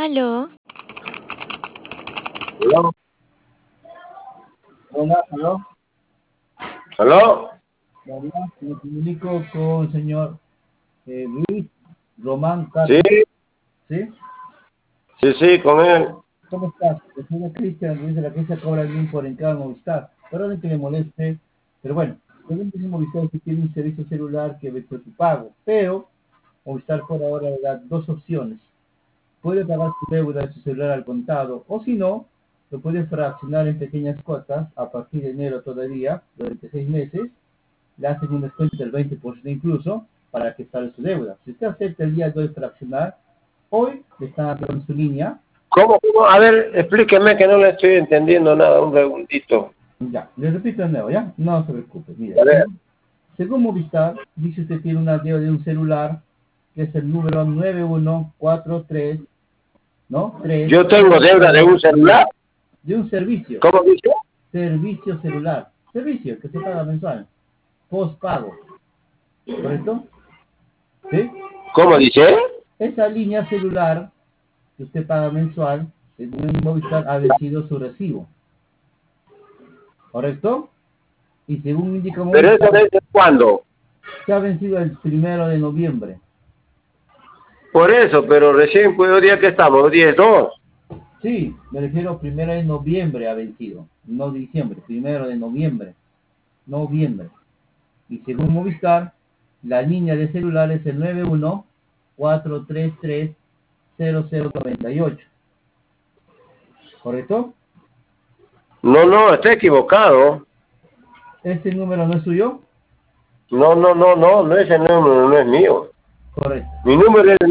Aló, ¿Aló? Hola, aló. ¿Aló? Hola, me comunico con el señor Luis Román Sí, Castro, ¿sí? sí, con él. ¿Cómo estás? El señor Cristian Luis de la Iglesia cobra el link por encargo en Movistar. Perdón que le moleste, pero bueno, según dice Movistar, usted tiene un servicio celular que efectúa su pago, pero Movistar por ahora le da dos opciones. Puede pagar su deuda de su celular al contado, o si no, lo puede fraccionar en pequeñas cuotas a partir de enero todavía, durante 6 meses, le hacen un descuento del 20% incluso para que salve su deuda. Si usted acepta el día de hoy fraccionar, hoy le están activando su línea. ¿Cómo? A ver, explíqueme que no le estoy entendiendo nada, un segundito. Ya, le repito de nuevo, ¿ya? No se preocupe. Mire, A ver, según Movistar, dice usted tiene una deuda de un celular que es el número 9143, ¿no? 3, yo tengo deuda de un celular. de un servicio, ¿Cómo dice? servicio celular, servicio que se paga mensual, postpago, ¿correcto? ¿Sí? ¿Cómo dice? Esa línea celular que usted paga mensual, según Movistar, ha vencido su recibo, ¿correcto? Y según indica ¿Pero eso Movistar, desde cuándo? se ha vencido el 1 de noviembre. Por eso, pero recién, pues, hoy día que estamos, hoy día es 2. Sí, me refiero 1 de noviembre ha vencido, no diciembre, 1 de noviembre, noviembre. Y según Movistar, la línea de celular es el 9143300098, ¿correcto? No, está equivocado. ¿Este número no es suyo? No, ese número no es mío. Correcto. Mi número es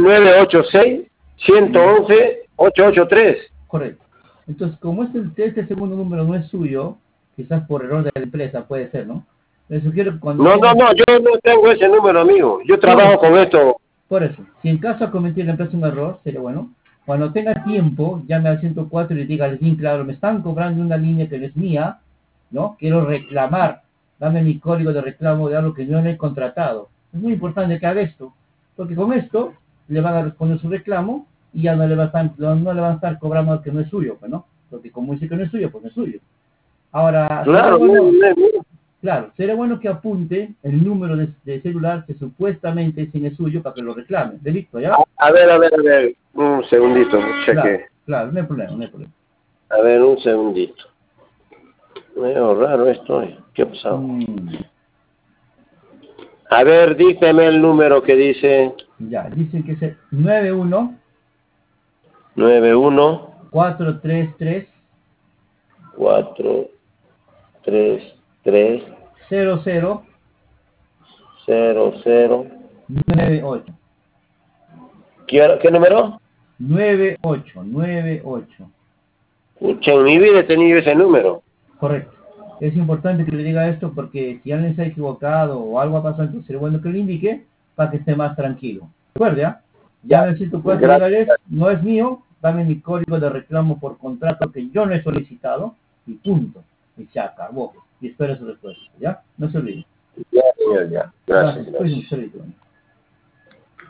986-111-883. Correcto. Entonces, como este segundo número no es suyo, quizás por error de la empresa, puede ser, ¿no? Le sugiero que cuando tenga... Yo no tengo ese número, amigo. Yo Por trabajo eso, con esto. por eso, si en caso ha cometido la empresa un error, sería bueno, cuando tenga tiempo, llame al 104 y le diga al link, claro, me están cobrando una línea que no es mía, ¿no? Quiero reclamar, dame mi código de reclamo de algo que yo no he contratado. Es muy importante que haga esto, porque con esto le van a responder su reclamo y ya no le van a estar cobrando algo que no es suyo, pues, ¿no? Porque como dice que no es suyo, pues no es suyo. Ahora, sería Claro, bueno, no es mío. claro, sería bueno que apunte el número de celular que supuestamente es suyo para que lo reclame. ¿Delito, ya? A ver. Un segundito, Claro, cheque. claro, no hay problema, no hay problema. A ver, un segundito. Medio raro esto. ¿Qué ha pasado? Mm, A ver, dígame el número que dice ya, dicen que es el 91 91 433 433 00 00. 98. ¿Qué número? 98. Pucha, en mi vida he tenido ese número. Correcto. Es importante que le diga esto porque si alguien se ha equivocado o algo ha pasado, entonces sería bueno que le indique para que esté más tranquilo. Recuerde, ¿ah? Ya necesito 4 Gracias. dólares, no es mío, dame mi código de reclamo por contrato que yo no he solicitado y punto. Y se acabó. Y espero su respuesta, ¿ya? No se olvide. Ya, señor, ya. Gracias. Gracias. Pues un saludo.